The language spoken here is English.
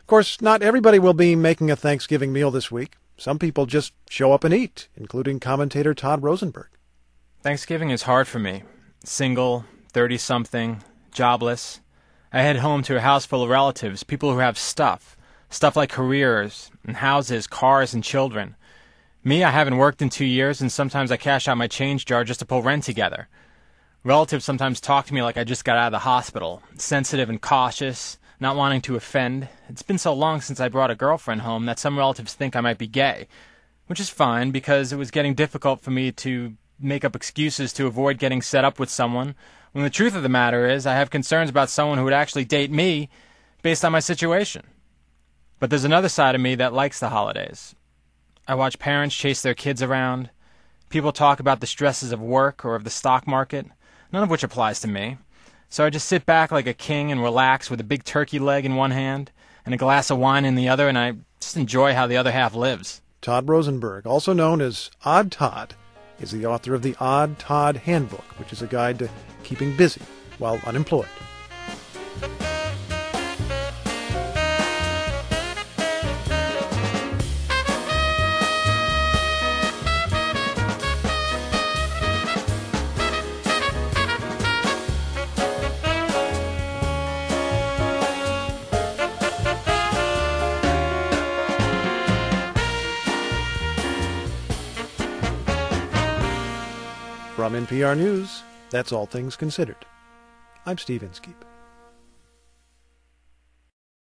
Of course, not everybody will be making a Thanksgiving meal this week. Some people just show up and eat, including commentator Todd Rosenberg. Thanksgiving is hard for me. Single, 30-something, jobless. I head home to a house full of relatives, people who have stuff. Stuff like careers, and houses, cars, and children. Me, I haven't worked in 2 years, and sometimes I cash out my change jar just to pull rent together. Relatives sometimes talk to me like I just got out of the hospital, sensitive and cautious, not wanting to offend. It's been so long since I brought a girlfriend home that some relatives think I might be gay, which is fine because it was getting difficult for me to make up excuses to avoid getting set up with someone, when the truth of the matter is I have concerns about someone who would actually date me based on my situation. But there's another side of me that likes the holidays. I watch parents chase their kids around. People talk about the stresses of work or of the stock market, none of which applies to me. So I just sit back like a king and relax with a big turkey leg in one hand and a glass of wine in the other, and I just enjoy how the other half lives. Todd Rosenberg, also known as Odd Todd, is the author of the Odd Todd Handbook, which is a guide to keeping busy while unemployed. From NPR News, that's All Things Considered. I'm Steve Inskeep.